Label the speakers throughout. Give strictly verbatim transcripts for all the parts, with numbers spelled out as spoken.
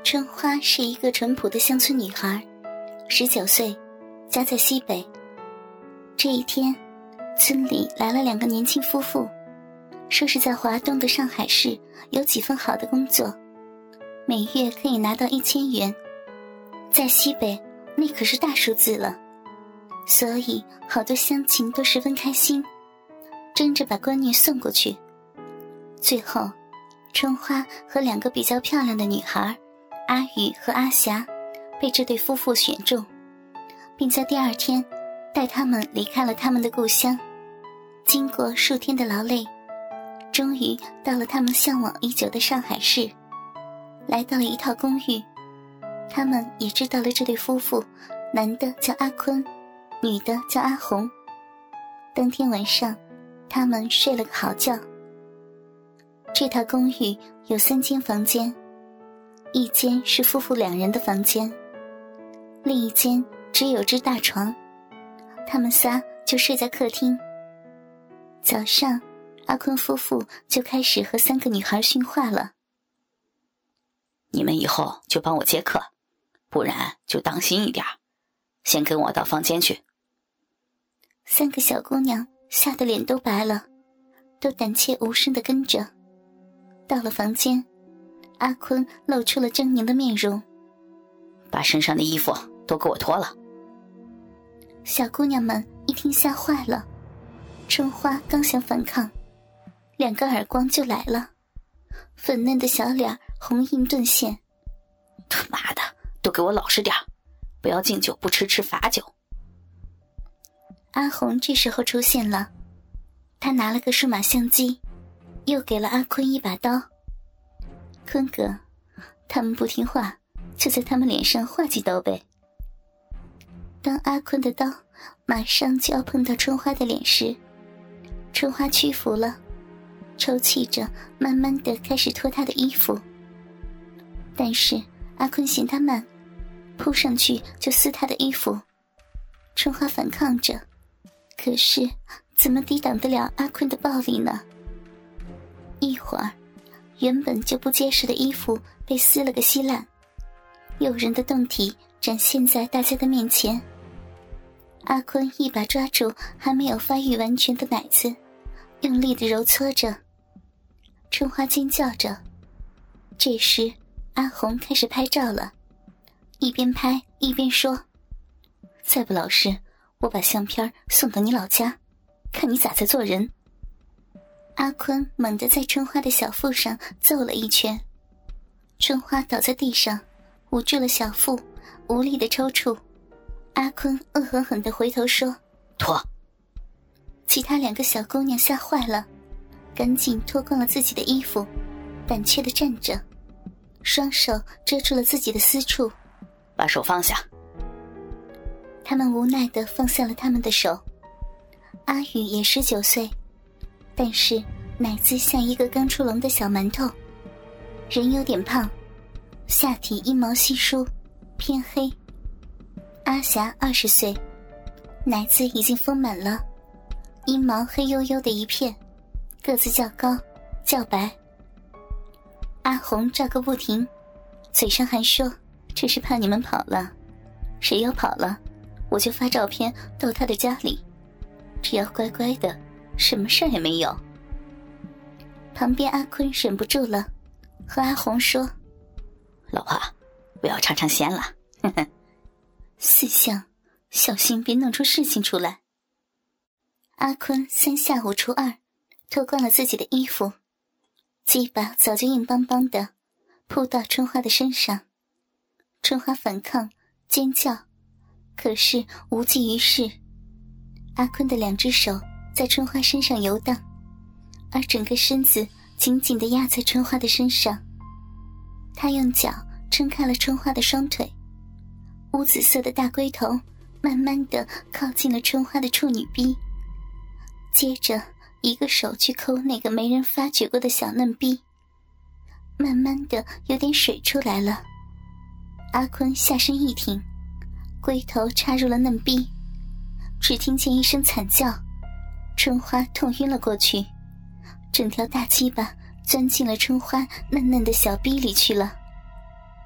Speaker 1: 春花是一个淳朴的乡村女孩，十九岁，家在西北。这一天，村里来了两个年轻夫妇，说是在华东的上海市有几份好的工作，每月可以拿到一千元，在西北那可是大数字了，所以好多乡亲都十分开心，争着把闺女送过去。最后，春花和两个比较漂亮的女孩阿雨和阿霞被这对夫妇选中，并在第二天带他们离开了他们的故乡。经过数天的劳累，终于到了他们向往已久的上海市，来到了一套公寓。他们也知道了这对夫妇，男的叫阿坤，女的叫阿红。当天晚上，他们睡了个好觉。这套公寓有三间房间，一间是夫妇两人的房间，另一间只有只大床，他们仨就睡在客厅。早上，阿坤夫妇就开始和三个女孩训话了。
Speaker 2: 你们以后就帮我接客，不然就当心一点，先跟我到房间去。
Speaker 1: 三个小姑娘吓得脸都白了，都胆怯无声地跟着。到了房间，阿坤露出了狰狞的面容。
Speaker 2: 把身上的衣服都给我脱了。
Speaker 1: 小姑娘们一听吓坏了，春花刚想反抗，两个耳光就来了，粉嫩的小脸红印顿现。
Speaker 2: 他妈的，都给我老实点，不要敬酒不吃吃罚酒。
Speaker 1: 阿红这时候出现了，她拿了个数码相机，又给了阿坤一把刀。坤哥，他们不听话，就在他们脸上划几刀呗。当阿坤的刀马上就要碰到春花的脸时，春花屈服了，抽泣着慢慢地开始脱她的衣服。但是阿坤嫌她慢，扑上去就撕她的衣服。春花反抗着，可是怎么抵挡得了阿坤的暴力呢？一会儿，原本就不结实的衣服被撕了个稀烂，诱人的胴体展现在大家的面前。阿坤一把抓住还没有发育完全的奶子，用力地揉搓着。春花尖叫着。这时阿红开始拍照了，一边拍一边说，再不老实，我把相片送到你老家，看你咋在做人。阿坤猛地在春花的小腹上揍了一拳，春花倒在地上，捂住了小腹，无力地抽搐。阿坤恶狠狠地回头说，
Speaker 2: 脱。
Speaker 1: 其他两个小姑娘吓坏了，赶紧脱光了自己的衣服，胆怯地站着，双手遮住了自己的私处。
Speaker 2: 把手放下。
Speaker 1: 他们无奈地放下了他们的手。阿雨也十九岁，但是奶子像一个刚出笼的小馒头，人有点胖，下体阴毛稀疏，偏黑。阿霞二十岁，奶子已经丰满了，阴毛黑黝黝的一片，个子较高较白。阿红照个不停，嘴上还说，这是怕你们跑了，谁要跑了我就发照片到他的家里，只要乖乖的，什么事也没有。旁边阿坤忍不住了，和阿红说，
Speaker 2: 老婆，不要尝尝鲜了。呵呵。
Speaker 1: 四相，小心别弄出事情出来。阿坤三下五除二脱光了自己的衣服，鸡巴早就硬邦邦的扑到春花的身上。春花反抗尖叫，可是无济于事。阿坤的两只手在春花身上游荡，而整个身子紧紧地压在春花的身上。他用脚撑开了春花的双腿，乌紫色的大龟头慢慢地靠近了春花的处女逼，接着一个手去抠那个没人发觉过的小嫩逼，慢慢的有点水出来了。阿坤下身一挺，龟头插入了嫩逼，只听见一声惨叫，春花痛晕了过去，整条大鸡巴钻进了春花嫩嫩的小逼里去了。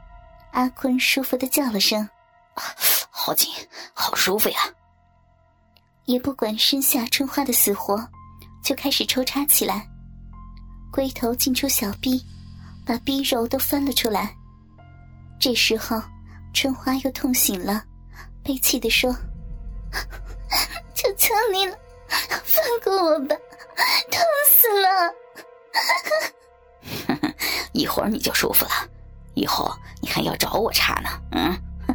Speaker 1: 阿坤舒服地叫了声，
Speaker 2: 好紧，好舒服呀。
Speaker 1: 也不管身下春花的死活，就开始抽插起来，龟头进出小逼，把逼肉都翻了出来。这时候春花又痛醒了，悲泣地说，求求你了，放过我吧，痛死了。
Speaker 2: 一会儿你就舒服了，以后你还要找我插呢。嗯，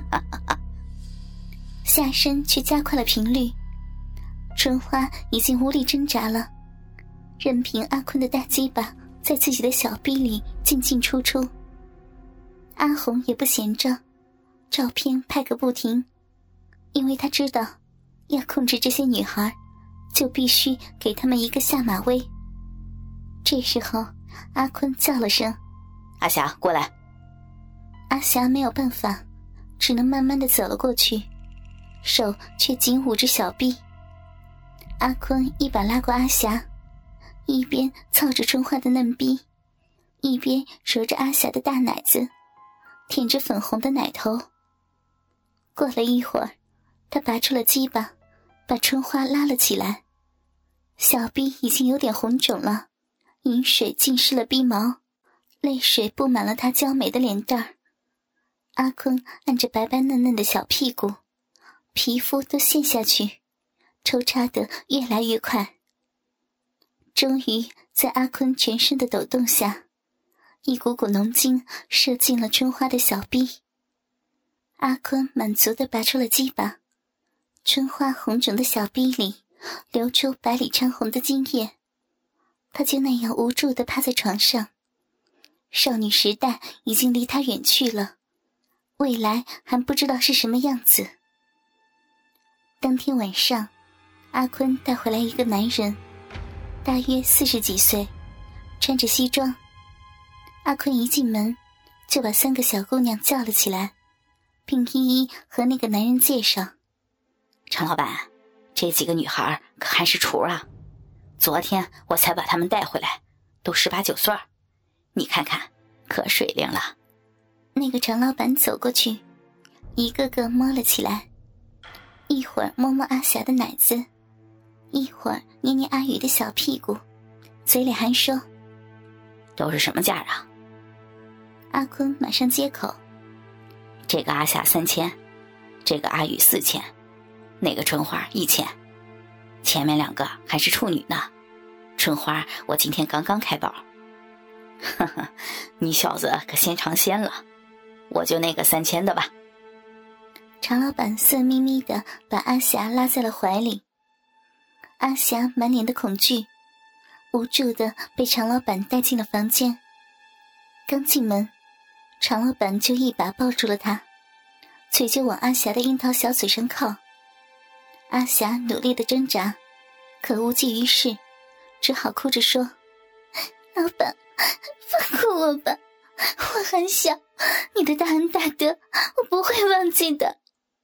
Speaker 1: 下身却加快了频率，春花已经无力挣扎了，任凭阿坤的大鸡巴在自己的小逼里进进出出。阿红也不闲着，照片拍个不停，因为他知道要控制这些女孩，就必须给他们一个下马威。这时候阿坤叫了声，
Speaker 2: 阿霞过来。
Speaker 1: 阿霞没有办法，只能慢慢地走了过去，手却紧捂着小臂。阿坤一把拉过阿霞，一边操着春花的嫩逼，一边揉着阿霞的大奶子，舔着粉红的奶头。过了一会儿，他拔出了鸡巴，把春花拉了起来，小臂已经有点红肿了，饮水浸湿了逼毛，泪水布满了他娇美的脸蛋儿。阿坤按着白白嫩嫩的小屁股，皮肤都陷下去，抽插得越来越快。终于在阿坤全身的抖动下，一股股浓精射进了春花的小臂。阿坤满足地拔出了鸡巴，春花红肿的小臂里流出百里穿红的精液，她就那样无助地趴在床上。少女时代已经离她远去了，未来还不知道是什么样子。当天晚上，阿坤带回来一个男人，大约四十几岁，穿着西装。阿坤一进门就把三个小姑娘叫了起来，并一一和那个男人介绍。
Speaker 2: 常老板，这几个女孩可还是雏啊，昨天我才把她们带回来，都十八九岁，你看看可水灵了。
Speaker 1: 那个常老板走过去，一个个摸了起来，一会儿摸摸阿霞的奶子，一会儿捏捏阿宇的小屁股，嘴里还说，
Speaker 2: 都是什么价啊？
Speaker 1: 阿坤马上接口，
Speaker 2: 这个阿霞三千，这个阿宇四千，那个春花一千，前面两个还是处女呢，春花我今天刚刚开包。呵呵，你小子可先尝鲜了，我就那个三千的吧。
Speaker 1: 常老板色眯眯地把阿霞拉在了怀里，阿霞满脸的恐惧，无助地被常老板带进了房间。刚进门，常老板就一把抱住了她，嘴就往阿霞的樱桃小嘴上靠。阿霞努力地挣扎，可无济于事，只好哭着说，老板，放过我吧，我很小，你的大恩大德我不会忘记的。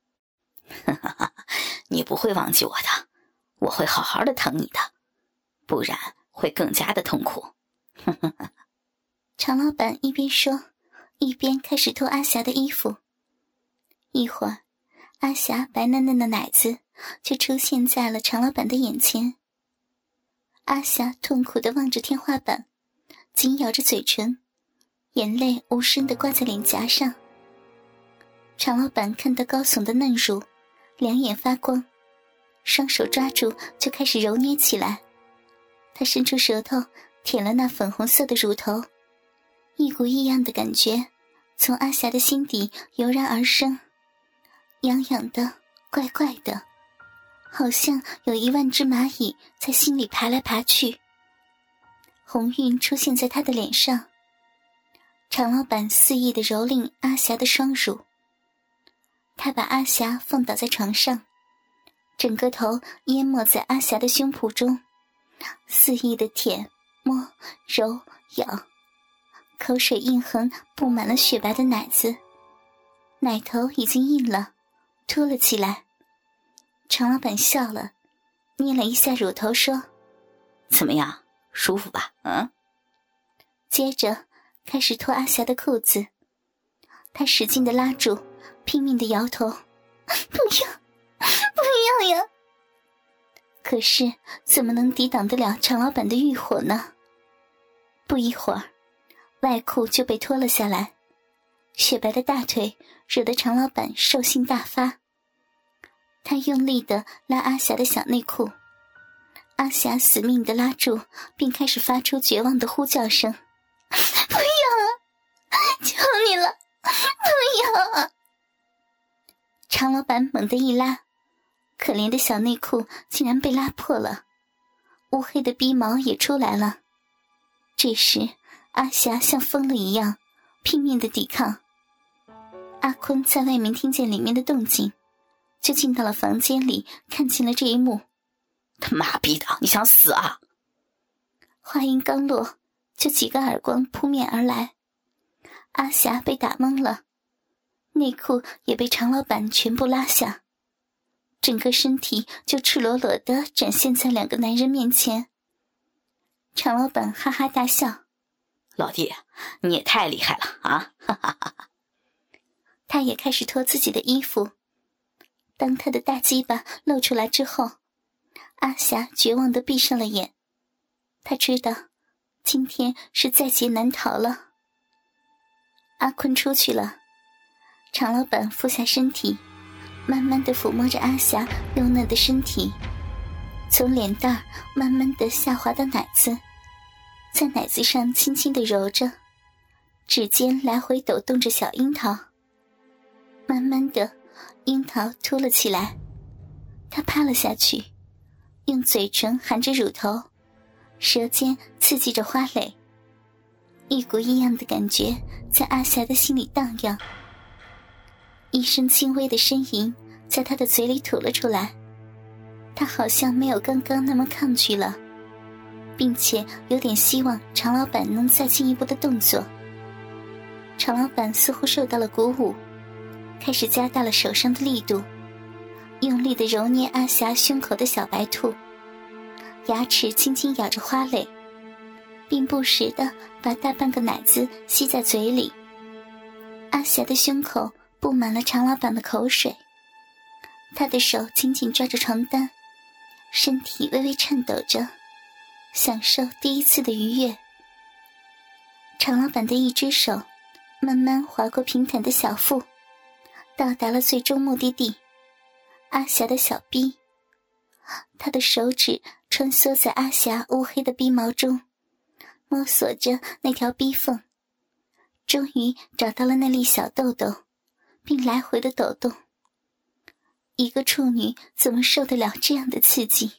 Speaker 2: 你不会忘记我的，我会好好的疼你的，不然会更加的痛苦。
Speaker 1: 常老板一边说，一边开始脱阿霞的衣服。一会儿，阿霞白嫩嫩的奶子就出现在了常老板的眼前。阿霞痛苦地望着天花板，紧咬着嘴唇，眼泪无声地挂在脸颊上。常老板看到高耸的嫩乳，两眼发光，双手抓住就开始揉捏起来。他伸出舌头舔了那粉红色的乳头，一股异样的感觉从阿霞的心底油然而生，痒痒的，怪怪的，好像有一万只蚂蚁在心里爬来爬去。红晕出现在他的脸上，常老板肆意地蹂躏阿霞的双乳。他把阿霞放倒在床上，整个头淹没在阿霞的胸脯中，肆意地舔、摸、揉、咬，口水印痕布满了雪白的奶子，奶头已经硬了，凸了起来。常老板笑了，捏了一下乳头说，
Speaker 2: 怎么样，舒服吧？嗯。
Speaker 1: 接着开始脱阿霞的裤子， 他使劲地拉住，拼命地摇头，不要，不要呀！可是怎么能抵挡得了常老板的欲火呢？不一会儿，外裤就被脱了下来，雪白的大腿惹得常老板兽性大发。他用力地拉阿霞的小内裤，阿霞死命地拉住，并开始发出绝望的呼叫声：不要啊，求你了，不要啊！常老板猛地一拉，可怜的小内裤竟然被拉破了，乌黑的逼毛也出来了。这时阿霞像疯了一样拼命地抵抗。阿坤在外面听见里面的动静，就进到了房间里，看清了这一幕。
Speaker 2: 他妈逼的，你想死啊！
Speaker 1: 话音刚落，就几个耳光扑面而来。阿霞被打懵了，内裤也被常老板全部拉下，整个身体就赤裸裸地展现在两个男人面前。常老板哈哈大笑：
Speaker 2: 老弟，你也太厉害了啊！哈哈哈哈。
Speaker 1: 他也开始脱自己的衣服。当他的大鸡巴露出来之后，阿霞绝望地闭上了眼。他知道今天是在劫难逃了。阿坤出去了，常老板俯下身体，慢慢地抚摸着阿霞幼嫩的身体，从脸蛋儿慢慢地下滑到奶子，在奶子上轻轻地揉着，指尖来回抖动着小樱桃。慢慢的，樱桃凸了起来，他趴了下去，用嘴唇含着乳头，舌尖刺激着花蕾，一股异样的感觉在阿霞的心里荡漾。一声轻微的呻吟在他的嘴里吐了出来，他好像没有刚刚那么抗拒了，并且有点希望常老板能再进一步的动作。常老板似乎受到了鼓舞，开始加大了手上的力度，用力地揉捏阿霞胸口的小白兔，牙齿轻轻咬着花蕾，并不时地把大半个奶子吸在嘴里。阿霞的胸口布满了常老板的口水，他的手紧紧抓着床单，身体微微颤抖着，享受第一次的愉悦。常老板的一只手慢慢划过平坦的小腹，到达了最终目的地，阿霞的小臂。他的手指穿梭在阿霞乌黑的逼毛中，摸索着那条逼缝，终于找到了那粒小豆豆，并来回的抖动。一个处女怎么受得了这样的刺激？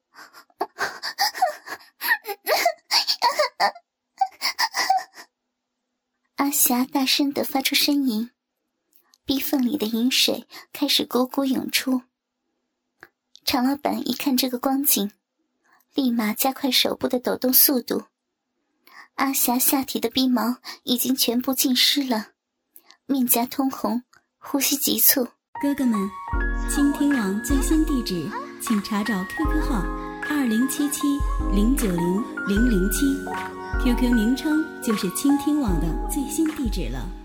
Speaker 1: 阿霞大声地发出呻吟，逼缝里的饮水开始汩汩涌出。常老板一看这个光景，立马加快手部的抖动速度。阿霞下体的逼毛已经全部浸湿了，面颊通红，呼吸急促。
Speaker 3: 哥哥们，倾听网最新地址请查找 Q Q 号二零七七零九零零零七 ，Q Q 名称就是倾听网的最新地址了。